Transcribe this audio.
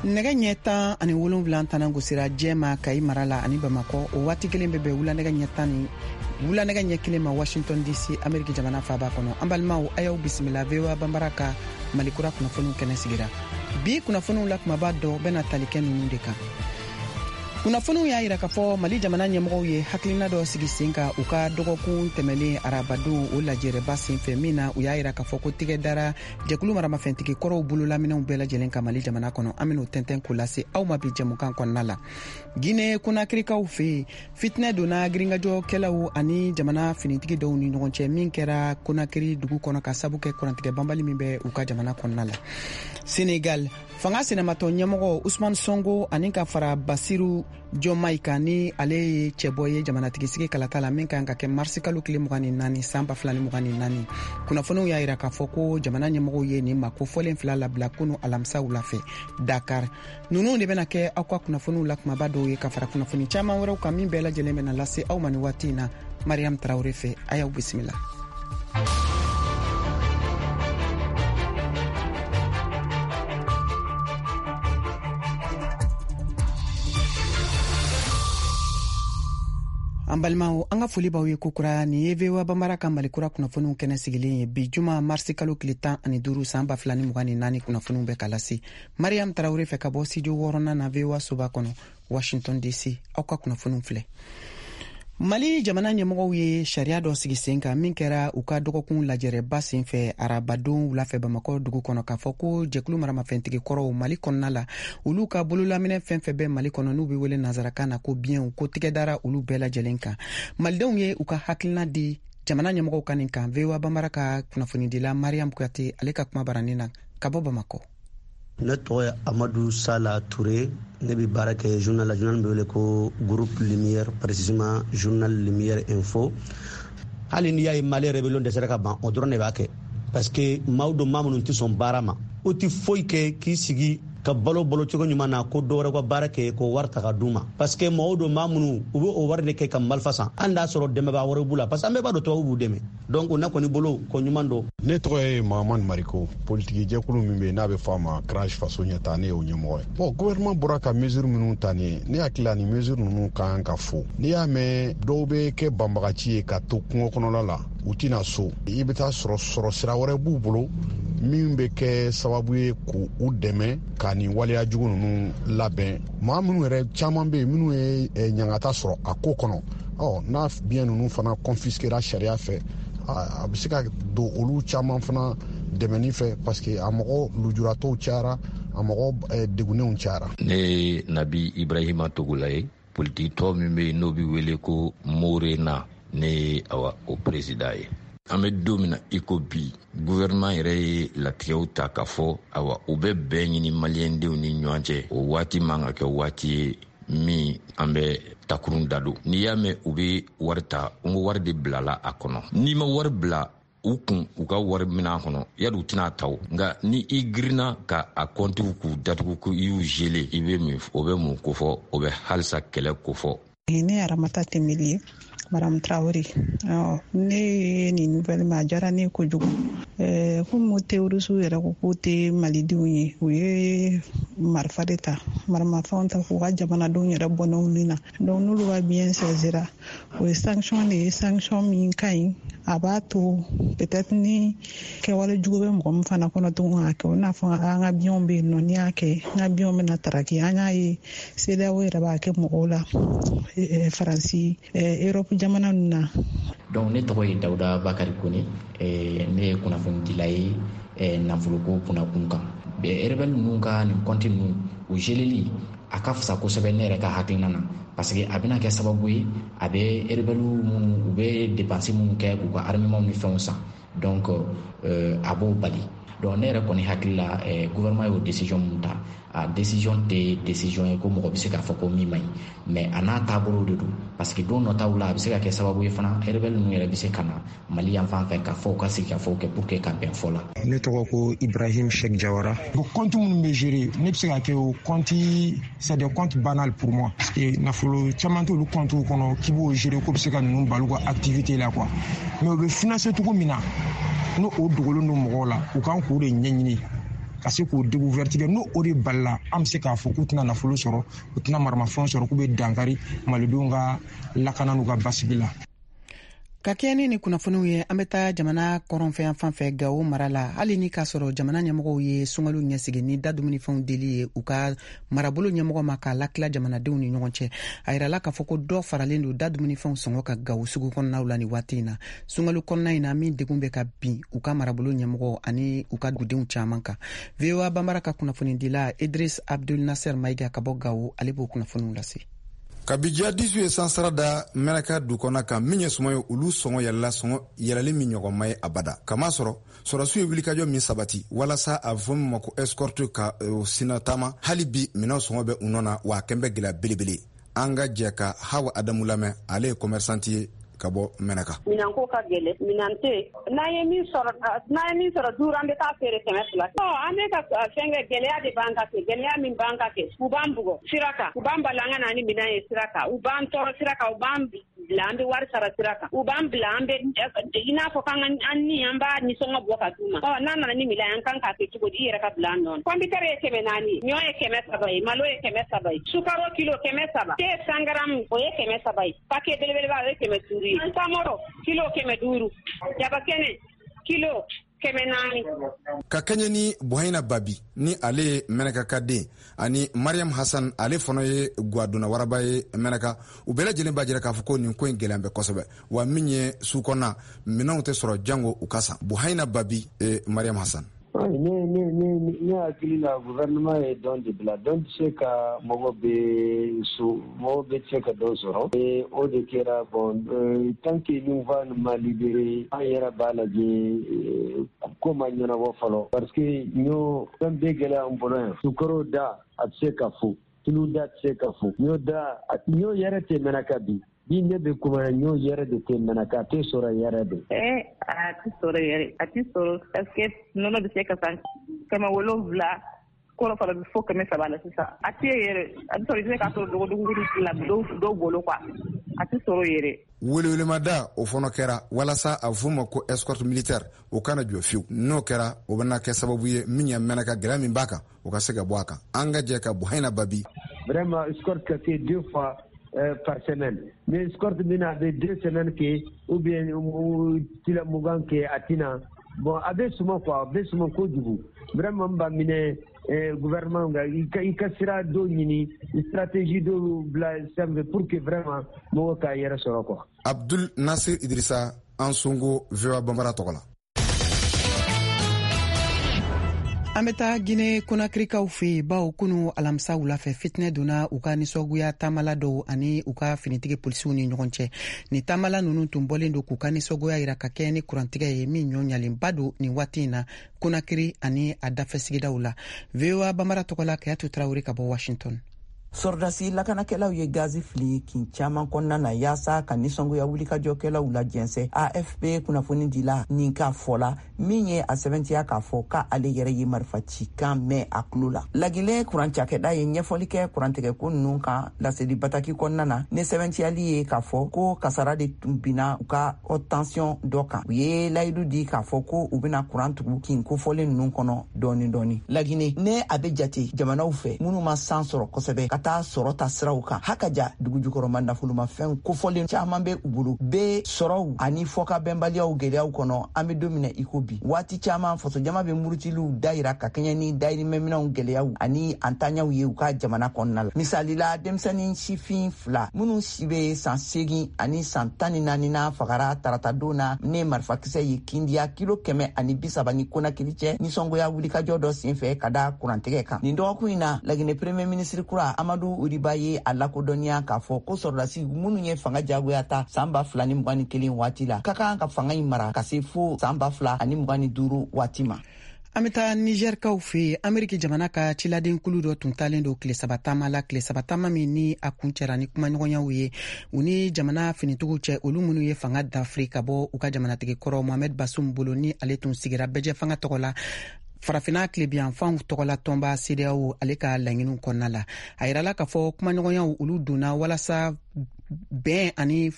nɛgɛ ɲɛ 17 tana gosira jɛma Kayi mara la ani Bamakɔ o waati kelen bɛ bɛn wulanɛgɛ ɲɛ 1 ma Washington DC Ameriki jamana faaba kɔnɔ. An balimaw a y'aw bisimila VOA Bambara ka Malikura kunnafoniw kɛnɛ sigira. Bi kunnafoniw la kumaba dɔ bɛna tali kɛ ninnu de kan. Kunnafoniw y'a yira k'a fɔ Mali jamana ɲɛmɔgɔw ye hakilina dɔ sigi sen kan u ka dɔgɔkun tɛmɛlen arabadon o lajɛrɛba senfɛ min na u y'a yira k'a fɔ ko tigɛ dara jɛkulu maramafɛntigi kɔrɔw bololaminɛw bɛɛ lajɛlen ka Mali jamana kɔnɔ. An ben'o tɛntɛn k'o lase aw ma bi jɛmukan kɔnɔna la. Guinée Conakrykaw fɛ yen fitinɛ donna girinkajɔkɛlaw ani jamana finitigi dɔw ni ɲɔgɔn cɛ min kɛra Conakry dugu kɔnɔ ka sabu kɛ kurantigɛ banbali min bɛ u ka jamana kɔnɔna la. Sénégal fanga sɛnɛmatɔ ɲɛmɔgɔ Ousmane Sonko ani ka fara Basiru Diomaye kan ni ale ye cɛbɔ ye jamanatigisigi kalata la min kan ka kɛ marisi kalo tile 24 san 2024. Kunnafoniw y'a yira k'a fɔ ko jamana ɲɛmɔgɔw ye nin makofɔlen fila labila kunu alamisa wula fɛ Dakar. Ninnu de bɛna kɛ aw ka kunnafoniw la kumaba dɔw ye ka fara kunnafoni caman wɛrɛw kan min bɛɛ lajɛlen bɛna lase aw ma ni waati in na. Mariam Traoré fɛ a y'aw bisimila. An balimaw an ka foli b'aw ye kokura ni ye VOA Bambara ka Malikura kunnafoniw kɛnɛ sigilen ye bi juma marisi kalo tile 15 san 2024 kunnafoniw bɛ ka lase. Mariam Traoré fɛ ka bɔ studio 6nan na VOA soba kɔnɔ Washington DC aw ka kunnafoniw filɛ. Mali jamana ɲɛmɔgɔw ye sariya dɔ sigi sen kan min kɛra u ka dɔgɔkun lajɛrɛba senfɛ arabadon wulafɛ Bamakɔ dugu kɔnɔ k'a fɔ ko jɛkulu maramafɛntigi kɔrɔw Mali kɔnɔna la olu ka bololaminɛ fɛn fɛn bɛ Mali kɔnɔ n'u bɛ wele nazarakan na ko biɲɛw ko tigɛ dara olu bɛɛ lajɛlen kan. Malidenw ye u ka hakilina di jamana ɲɛmɔgɔw ka nin kan. VOA Bambara ka kunnafonidila Mariam Kuyate ale ka kuma baranin na ka bɔ Bamakɔ. Ne tɔgɔ ye Amadou Sala Touré, ne bɛ baara kɛ journal la, journal bɛ wele ko Groupe Lumière, précisément journal Lumière Info. Hali n'i y'a ye Mali rébellion dɛsɛra ka ban o dɔrɔn de b'a kɛ parce que maaw dɔ maa minnu tɛ sɔn baara ma o tɛ foyi kɛ k'i sigi ka balo cogo ɲuman na ko dɔwɛrɛ ka baara kɛ ko wari ta ka d'u ma parce que maaw dɔ maa minnu u bɛ o wari de kɛ ka marifa san hali n'a sɔrɔ dɛmɛbaa wɛrɛ b'u la parce que an bɛɛ b'a dɔn tubabuw b'u dɛmɛ donc o na kɔni bolo ko ɲuman dɔ. Ne tɔgɔ ye Mahamani Mariko, politiki jɛkulu min bɛ yen n'a bɛ fɔ a ma Crash faso ɲɛta ne y'o ɲɛmɔgɔ ye. Bon gouvernement bɔra ka mesure minnu ta nin ye ne hakili la ni mesure ninnu kan ka fo. N'i y'a mɛn dɔw bɛ kɛ banbagaci ye ka to kungo kɔnɔla la u tɛna so i bɛ taa sɔrɔ sira wɛrɛ b'u bolo min bɛ kɛ sababu ye k'u dɛmɛ ka nin waleya jugu ninnu labɛn. Maa minnu yɛrɛ caman bɛ yen minnu ye ɲangata sɔrɔ a ko kɔnɔ n'a biɲɛ ninnu fana confisquera sariya fɛ a bɛ se ka don olu caman fana dɛmɛni fɛ parce que a mɔgɔ lujuratɔw cayara a mɔgɔ degunenw cayara. Ne ye Nabi Ibrahima Togola ye politique tɔ min bɛ yen n'o bɛ wele ko Morena ne ye o président ye. An bɛ don min na i ko bi gouvernement yɛrɛ ye latigɛw ta ka fɔ u bɛ bɛn ɲini maliyɛndenw ni ɲɔgɔn cɛ o waati man ka kɛ waati ye min an bɛ takurun da don. N'i y'a mɛn u bɛ wari ta n ko wari de bilala a kɔnɔ n'i ma wari bila u kun u ka wari minɛ kɔnɔ yali u tɛna ta o nka ni i girinna ka a kɔntiw k'u datugu ko i y'u gele i bɛ min o bɛ mun ko fɔ o bɛ halisa kɛlɛ ko fɔ. Ne Aramata Tembeli ye Madame Traoré. Ne ye nin nouvelle ma diyara ne kojugu. Komi terroriste yɛrɛ ko k'o tɛ malidenw ye u ye marifa de ta maramafɛnw ta k'u ka jamanadenw yɛrɛ bɔ n'olu na donc n'olu ka bien saisira o ye sanction de ye sanction min ka ɲi a b'a to peut-être ni kɛwale jugu bɛ mɔgɔ min fana kɔnɔ tuguni k'a kɛ o n'a fɔ an ka biɲɛw bɛ yen nɔ n'i y'a kɛ n ka biɲɛw bɛna taraki an y'a ye CEDEAO yɛrɛ b'a kɛ mɔgɔw la Faransi Europe jamana ninnu na. Donc ne tɔgɔ ye Dawuda Bakari Kone ne ye kunnafonidila ye nafoloko kunnakun kan. Rebelle ninnu ka nin compte ninnu o geleli a ka fisa kosɛbɛ ne yɛrɛ ka hakilina na parce que a bɛna kɛ sababu ye a bɛ rebelle minnu u bɛ dépense minnu kɛ u ka armement ni fɛnw san donc a b'o bali. Donc ne yɛrɛ kɔni hakili la gouvernement y'o décision mun ta a décision tɛ décision ye ko mɔgɔ bɛ se k'a fɔ ko min man ɲi mais a n'a taabolo de don parce que don nataw la a bɛ se ka kɛ sababu ye fana rebelle ninnu yɛrɛ bɛ se ka na Mali yan fan fɛ k'a fɔ u ka sigi ka fɔ kɛ pour que ka bɛn fɔ la. Ne tɔgɔ ko Ibrahim Cheikh Jawara. O compte minnu bɛ gérer ne bɛ se ka kɛ o compte c'est des comptes banals pour moi parce que nafolo caman t'olu comptes kɔnɔ k'i b'o gérer ko bɛ se ka ninnu bali u ka activité la quoi mais o bɛ financer cogo min na n'o dogolen don mɔgɔw la u kan k'o de ɲɛɲini ka se k'o découverte kɛ n'o de balila an bɛ se k'a fɔ k'u tɛna nafolo sɔrɔ u tɛna maramafɛnw sɔrɔ k'u bɛ dankari malidenw ka lakana n'u ka basigi la. Ka kɛ ni kunnafoniw ye an bɛ taa jamana kɔrɔnfɛn fan fɛ Gawo mara la hali ni k'a sɔrɔ jamana ɲɛmɔgɔw ye sunkalo ɲɛsigi ni da dumunifɛnw deli ye u ka marabolo ɲɛmɔgɔ ma k'a latila jamanadenw ni ɲɔgɔn cɛ a yirala k'a fɔ ko dɔ faralen don da dumunifɛnw sɔngɔ ka Gawo sugu kɔnɔnaw la ni waati in na sunkalo kɔnɔna in na min degun bɛ ka bin u ka marabolo ɲɛmɔgɔ ani u ka dugudenw caman kan. VOA Bambara ka kunnafoni dila Idris Abdul Nasser Maiga ka bɔ Gawo ale b'o kunnafoniw lase. Kabija disu ye sansara da Menaka dukɔnɔ kan min ye sɔngɔ ye olu sɔngɔ yɛlɛla sɔngɔ yɛlɛli min ɲɔgɔnma ye abada kama sɔrɔ sɔrɔsiw ye wulikajɔ min sabati walasa a fɔ min ma ko escorte ka sina taama hali bi minɛn sɔngɔ bɛ u nɔ na wa a kɛn bɛ gɛlɛya belebele an ka jɛ ka Hawa Adamu lamɛn ale ye commerçante ye ka bɔ Menaka. Minan ko ka gɛlɛ minan tɛ n'an ye min sɔrɔ duuru an bɛ taa feere 100 an bɛ ka fɛn kɛ gɛlɛya de b'an ka kɛ gɛlɛya min b'an ka kɛ u b'an bugɔ sira kan u b'an bali an ka na ni minan ye sira kan u b'an tɔɔrɔ sira kan u b'an bila an bɛ wari sara sira kan u b'an bila an bɛ i n'a fɔ k'an an b'a nisɔngɔ bɔ ka d'u ma n'an nana ni minan an kan k'a kɛ cogo di i yɛrɛ ka bila an nɔ kɔnpitɛri ye 400 ye ɲɔ ye 300 ye malo ye 300 ye sukaro kilo 300 te sangaramu o ye 300 ye paquet belebeleba o ye 500 ye samoro kilo 500 jabakɛnɛ kilo 400. Ka kɛɲɛ ni Buhaina Babi ni ale ye Menaka ka den ani Mariam Hassan ale fana ye Gwaduna waraba ye Menaka u bɛɛ lajɛlen b'a jira k'a fɔ ko nin ko in gɛlɛn bɛ kosɛbɛ wa min ye sukɔnɔna minɛnw tɛ sɔrɔ jango u ka san. Buhaina Babi Mariam Hassan. Ne hakili la gouvernement ye don de bila don tɛ se ka mɔgɔ bɛ se ka dɔ sɔrɔ o de kɛra bon tant que nous va ma libérer an yɛrɛ b'a lajɛ ko ma ɲɛnabɔ fɔlɔ parce que ɲɔ fɛn bɛɛ gɛlɛya an bolo yan sukaro da a tɛ se ka fo tulu da tɛ se ka fo ɲɔ yɛrɛ tɛ Menaka bi bi ne bɛ kuma ɲɔ yɛrɛ de tɛ Menaka a tɛ sɔrɔ yɛrɛ de. A tɛ sɔrɔ yɛrɛ a tɛ sɔrɔ parce que nɔnɔ bɛ se ka san 700 kɔrɔ fana bɛ fɔ 300 la sisan a tɛ yɛrɛ a bɛ sɔrɔ i bɛ se ka sɔrɔ dogodugu la dɔw bolo quoi a tɛ sɔrɔ yɛrɛ. Welewelemada o fana kɛra walasa a fɔ ma ko escorte militaire o kana jɔ fiyewu n'o kɛra o bɛna kɛ sababu ye min ye Menaka gɛlɛya min b'a kan o ka se ka bɔ a kan an ka jɛ ka Buhaina Babi. Vraiment escorte ka kɛ 2 fois par semaine mais escorte bɛna a bɛ 2 semaines kɛ ou bien tila 20 kɛ a tɛna bon a bɛ suma quoi a bɛ suma kojugu vraiment n b'a minɛ gouvernement i ka sira dɔ ɲini stratégie dɔ bila sanfɛ pour que vraiment mɔgɔ k'a yɛrɛ sɔrɔ quoi. Abdul Nasir Idrissa an Songo VOA Bambara tɔgɔ la. An bɛ taa Guinée Conakrykaw fɛ bawo kunu alamisa wula fɛ fitinɛ donna u ka nisɔngoya taamala dɔw ani u ka finitigi polisiw ni ɲɔgɔn cɛ ni taamala ninnu tun bɔlen don k'u ka nisɔngoya jira ka kɛ ni kurantigɛ ye min ɲɔɲalenba don nin waati in na Conakry ani a dafɛsigidaw la. VOA Bambara tɔgɔ la Kayatu Tarawele ka bɔ Washington. Sɔrdasi lakanakɛlaw ye gazi fili kin caman kɔnɔna na yaasa ka nisɔngoya wulikajɔkɛlaw la jɛnsɛ. AFP kunnafoni dila nin k'a fɔla min ye a sɛbɛntiya k'a fɔ k'ale yɛrɛ ye marifaci kan mɛn a tulo la. Lagile kurancakɛda ye ɲɛfɔli kɛ kurantigɛko ninnu kan laseli bataki kɔnɔna na ne sɛbɛntiyali ye k'a fɔ ko kasara de tun binna u ka tension dɔ kan. U ye layidu di k'a fɔ ko u bɛna kuran tugu kin kofɔlen ninnu kɔnɔ dɔɔni dɔɔni. Lagine ne a bɛ jate jamanaw fɛ minnu ma san sɔrɔ kosɛbɛ ka taa sɔrɔ ta siraw kan hakaja dugu jukɔrɔma nafolomafɛn kofɔlen caman bɛ u bolo bɛ sɔrɔw ani fɔka bɛnbaliyaw gɛlɛyaw kɔnɔ an bɛ don min na i ko bi waati caman fasojama bɛ murutiliw dayira ka kɛɲɛ ni dayirimɛminɛw gɛlɛyaw ani antanyaw ye u ka jamana kɔnɔna la. Misali la denmisɛnnin sifin 2 minnu si bɛ san 8 ani san 14 na fagara taratadon na ne marifakisɛ ye kindiya kilo 130 ni Conakry cɛ nisɔngoya wulikajɔ dɔ senfɛ ka da kurantigɛ kan. Nin dɔgɔkun in na Lagine premier ministre kura Amadu Uriba ye a lakodɔnniya k'a fɔ ko sɔrɔdasi minnu ye fanga jagoya ta san 2021 waati la ka kan ka fanga in mara ka se fo san 2025 waati ma. An bɛ taa Nigerkaw fɛ Ameriki jamana ka ciladen kulu dɔ tun talen don tile 3 taama la tile 3 taama min ni a kun cɛra ni kumaɲɔgɔnyaw ye u ni jamana finitigiw cɛ olu minnu ye fanga dafiri ka bɔ u ka jamanatigi kɔrɔ Mohamed Bazoum bolo ni ale tun sigira bɛjɛ fanga tɔgɔ la farafina tilebiyanfanw tɔgɔla tɔnba CEDEAO ale ka laɲiniw kɔnɔna la a yirala k'a fɔ kumaɲɔgɔnyaw olu donna walasa bɛn ani